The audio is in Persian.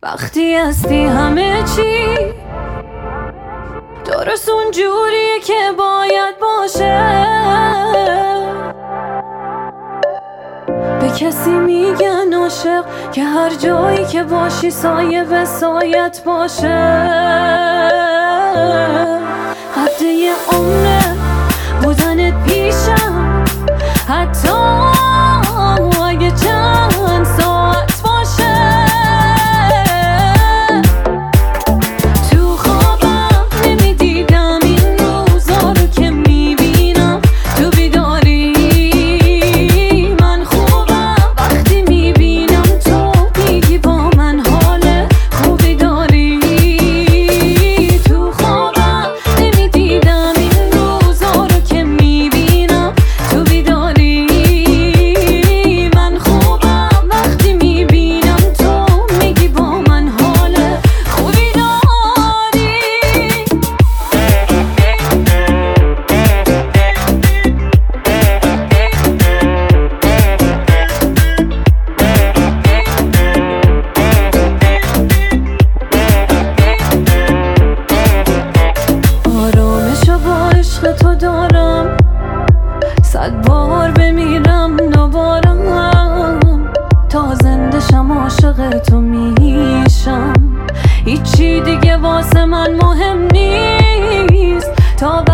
وقتی هستی همه چی درست اون جوریه که باید باشه. به کسی میگن عاشق که هر جایی که باشی سایه به سایت باشه. قد یه عمره بودنت پیشم، حتی اگه چند ساعت باشه. تو خوابم نمیدیدم این روزا رو که میبینم تو بیداری. من خوبم وقتی میبینم تو میگی با من حال خوبی داری. تو خوابم نمیدیدم این روزا رو که میبینم تو بیداری. من خوبم وقتی میبینم تو میگی با من حال خوبی داری. آرامشو با عشق تو دارم، 100 بار بمیرم دوبارم. تا زندشم عاشق تو میشم، هیچی دیگه واسه من مهم نیست. تا